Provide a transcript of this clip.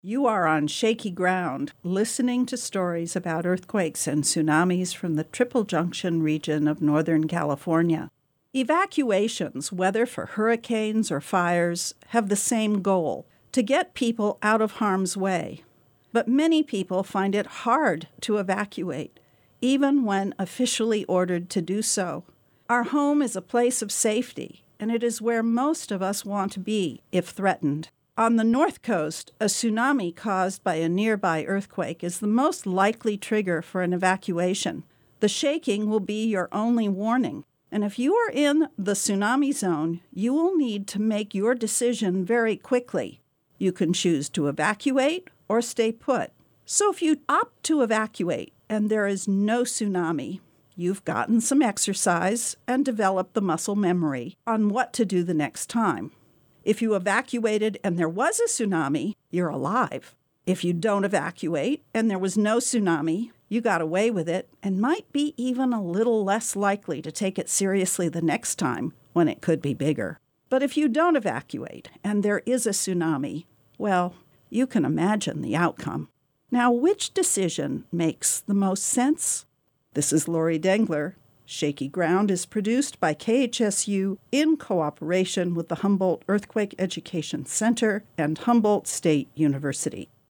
You are on shaky ground, listening to stories about earthquakes and tsunamis from the Triple Junction region of Northern California. Evacuations, whether for hurricanes or fires, have the same goal: to get people out of harm's way. But many people find it hard to evacuate, even when officially ordered to do so. Our home is a place of safety, and it is where most of us want to be if threatened. On the North Coast, a tsunami caused by a nearby earthquake is the most likely trigger for an evacuation. The shaking will be your only warning, and if you are in the tsunami zone, you will need to make your decision very quickly. You can choose to evacuate or stay put. So if you opt to evacuate and there is no tsunami, you've gotten some exercise and developed the muscle memory on what to do the next time. If you evacuated and there was a tsunami, you're alive. If you don't evacuate and there was no tsunami, you got away with it and might be even a little less likely to take it seriously the next time when it could be bigger. But if you don't evacuate and there is a tsunami, well, you can imagine the outcome. Now, which decision makes the most sense? This is Lori Dengler. Shaky Ground is produced by KHSU in cooperation with the Humboldt Earthquake Education Center and Humboldt State University.